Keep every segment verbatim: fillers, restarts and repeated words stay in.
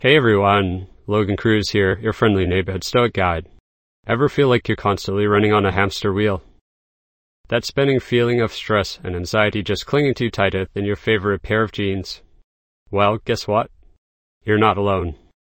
Hey everyone, Logan Cruz here, your friendly neighborhood Stoic guide. Ever feel like you're constantly running on a hamster wheel? That spinning feeling of stress and anxiety just clinging to you tighter than your favorite pair of jeans? Well, guess what? You're not alone.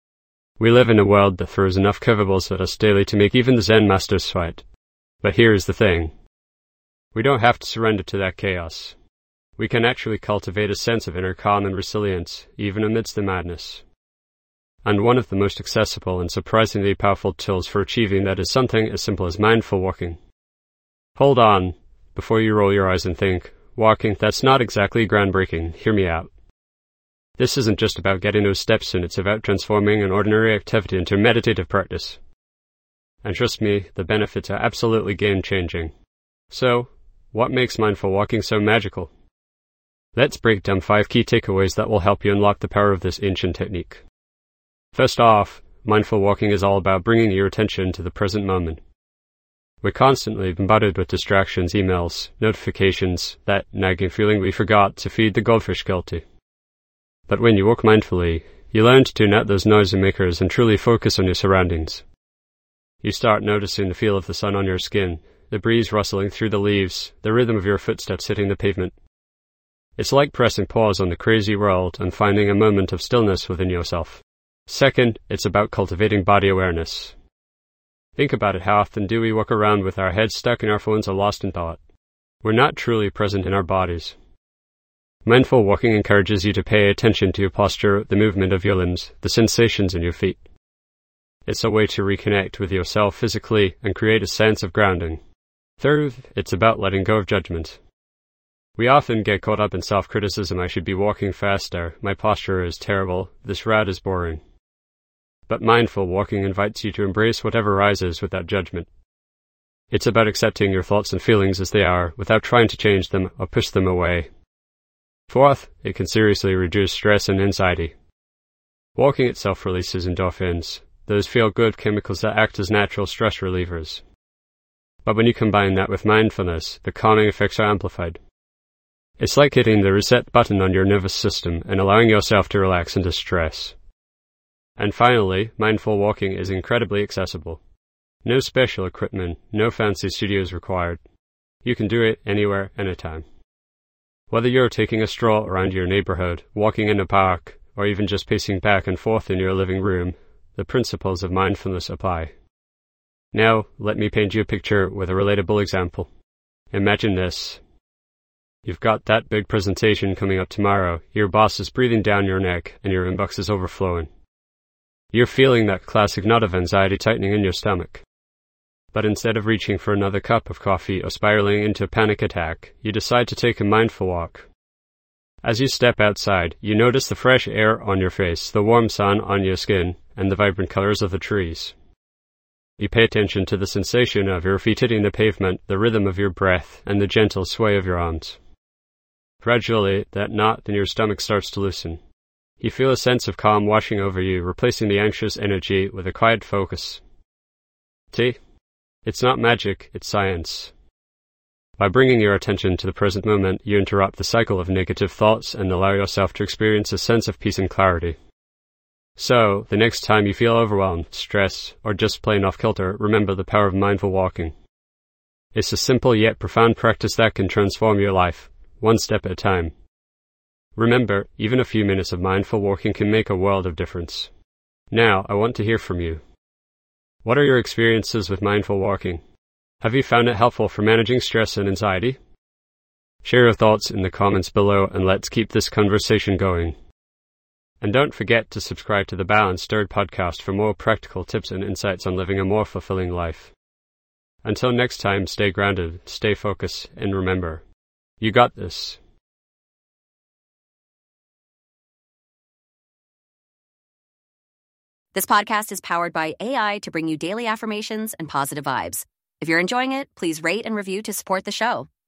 We live in a world that throws enough curveballs at us daily to make even the Zen masters sweat. But here's the thing. We don't have to surrender to that chaos. We can actually cultivate a sense of inner calm and resilience, even amidst the madness. And one of the most accessible and surprisingly powerful tools for achieving that is something as simple as mindful walking. Hold on, before you roll your eyes and think, walking, that's not exactly groundbreaking, hear me out. This isn't just about getting those steps in, it's about transforming an ordinary activity into meditative practice. And trust me, the benefits are absolutely game-changing. So, what makes mindful walking so magical? Let's break down five key takeaways that will help you unlock the power of this ancient technique. First off, mindful walking is all about bringing your attention to the present moment. We're constantly bombarded with distractions, emails, notifications, that nagging feeling we forgot to feed the goldfish guilty. But when you walk mindfully, you learn to tune out those noisy makers and truly focus on your surroundings. You start noticing the feel of the sun on your skin, the breeze rustling through the leaves, the rhythm of your footsteps hitting the pavement. It's like pressing pause on the crazy world and finding a moment of stillness within yourself. Second, it's about cultivating body awareness. Think about it, how often do we walk around with our heads stuck in our phones or lost in thought? We're not truly present in our bodies. Mindful walking encourages you to pay attention to your posture, the movement of your limbs, the sensations in your feet. It's a way to reconnect with yourself physically and create a sense of grounding. Third, it's about letting go of judgment. We often get caught up in self-criticism. I should be walking faster, my posture is terrible, this route is boring. But mindful walking invites you to embrace whatever arises without judgment. It's about accepting your thoughts and feelings as they are, without trying to change them or push them away. Fourth, it can seriously reduce stress and anxiety. Walking itself releases endorphins, those feel-good chemicals that act as natural stress relievers. But when you combine that with mindfulness, the calming effects are amplified. It's like hitting the reset button on your nervous system and allowing yourself to relax and distress. And finally, mindful walking is incredibly accessible. No special equipment, no fancy studios required. You can do it anywhere, anytime. Whether you're taking a stroll around your neighborhood, walking in a park, or even just pacing back and forth in your living room, the principles of mindfulness apply. Now, let me paint you a picture with a relatable example. Imagine this. You've got that big presentation coming up tomorrow, your boss is breathing down your neck, and your inbox is overflowing. You're feeling that classic knot of anxiety tightening in your stomach. But instead of reaching for another cup of coffee or spiraling into a panic attack, you decide to take a mindful walk. As you step outside, you notice the fresh air on your face, the warm sun on your skin, and the vibrant colors of the trees. You pay attention to the sensation of your feet hitting the pavement, the rhythm of your breath, and the gentle sway of your arms. Gradually, that knot in your stomach starts to loosen. You feel a sense of calm washing over you, replacing the anxious energy with a quiet focus. See? It's not magic, it's science. By bringing your attention to the present moment, you interrupt the cycle of negative thoughts and allow yourself to experience a sense of peace and clarity. So, the next time you feel overwhelmed, stressed, or just plain off-kilter, remember the power of mindful walking. It's a simple yet profound practice that can transform your life, one step at a time. Remember, even a few minutes of mindful walking can make a world of difference. Now, I want to hear from you. What are your experiences with mindful walking? Have you found it helpful for managing stress and anxiety? Share your thoughts in the comments below and let's keep this conversation going. And don't forget to subscribe to the Balanced Stoic podcast for more practical tips and insights on living a more fulfilling life. Until next time, stay grounded, stay focused, and remember, you got this. This podcast is powered by A I to bring you daily affirmations and positive vibes. If you're enjoying it, please rate and review to support the show.